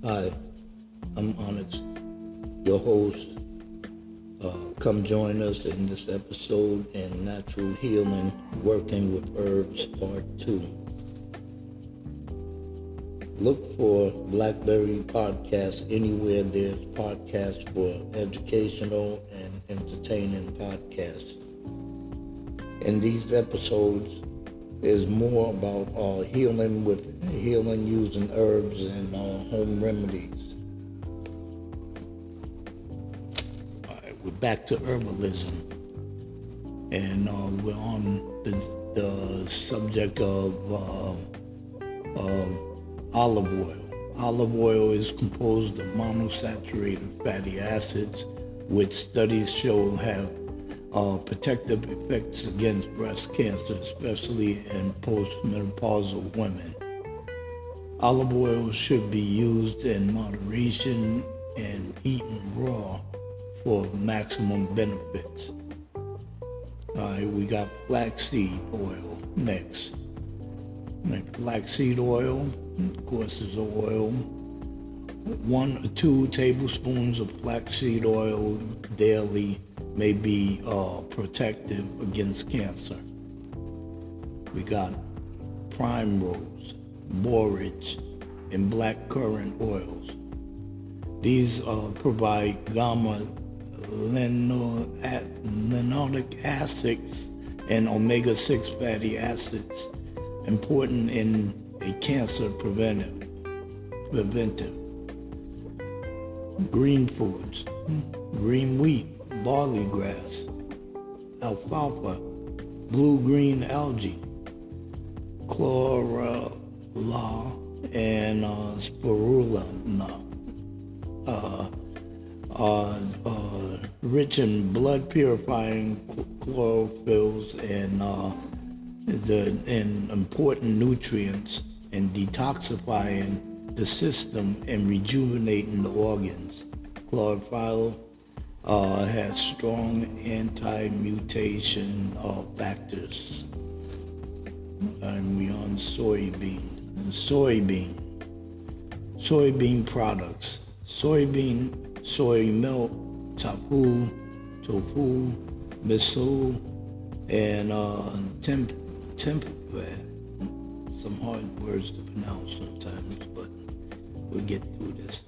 Hi, I'm Onyx, your host. Come join us in this episode in Natural Healing, Working with Herbs, Part 2. Look for Blackberry Podcasts anywhere there's podcasts for educational and entertaining podcasts. In these episodes is more about healing using herbs and home remedies. We're back to herbalism, and we're on the subject of olive oil. Olive oil is composed of monosaturated fatty acids, which studies show have protective effects against breast cancer, especially in postmenopausal women. Olive oil should be used in moderation and eaten raw for maximum benefits. We got flaxseed oil next. Flaxseed oil, of course, is oil. 1 or 2 tablespoons of flaxseed oil daily may be protective against cancer. We got primrose, borage, and blackcurrant oils. These provide gamma-linolenic acids and omega-6 fatty acids, important in a cancer preventive. Green foods, green wheat, barley grass, alfalfa, blue-green algae, chlorella, and spirulina are rich in blood-purifying chlorophylls and important nutrients and detoxifying the system and rejuvenating the organs. Chlorophyll has strong anti-mutation factors. And we on soybean products. Soy milk, tofu, miso, and tempeh. Some hard words to pronounce sometimes, but we'll get through this.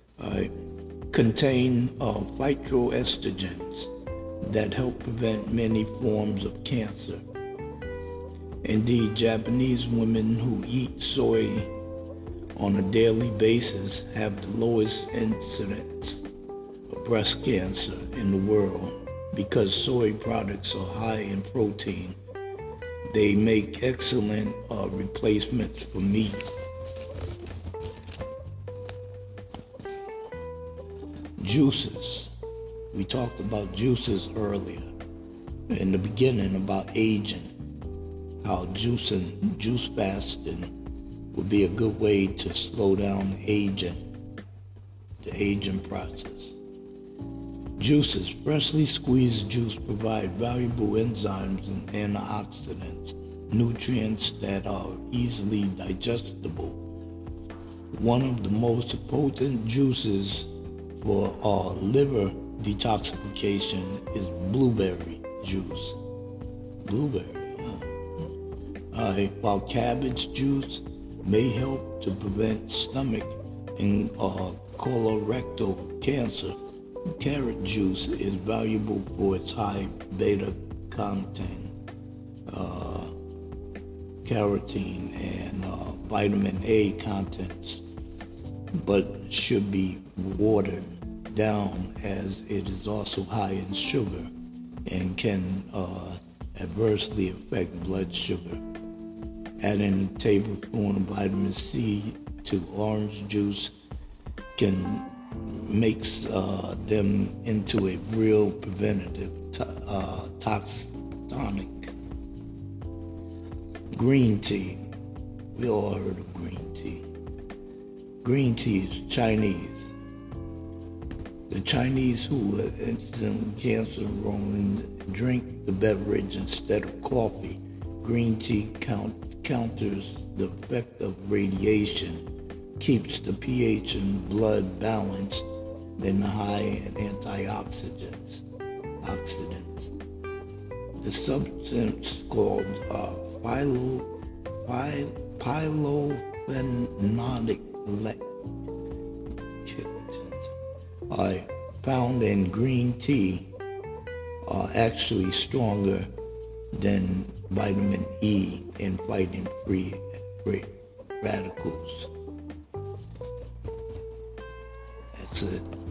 Contain phytoestrogens that help prevent many forms of cancer. Indeed, Japanese women who eat soy on a daily basis have the lowest incidence of breast cancer in the world because soy products are high in protein. They make excellent replacements for meat. Juices. We talked about juices earlier in the beginning about aging, how juice fasting would be a good way to slow down the aging process. Juices. Freshly squeezed juice provide valuable enzymes and antioxidants, nutrients that are easily digestible. One of the most potent juices for liver detoxification is blueberry juice. While cabbage juice may help to prevent stomach and colorectal cancer, carrot juice is valuable for its high beta content, carotene, and vitamin A contents, but should be watered down as it is also high in sugar and can adversely affect blood sugar. Adding a tablespoon of vitamin C to orange juice can make them into a real preventative tonic. Green tea. We all heard of green tea. Green tea is Chinese. The Chinese who are incidentally cancer-prone drink the beverage instead of coffee. Green tea counters the effect of radiation keeps the pH in blood balanced than the high in antioxidants. The substance called phyllophenolic are found in green tea are actually stronger than vitamin E in fighting free radicals. That's it.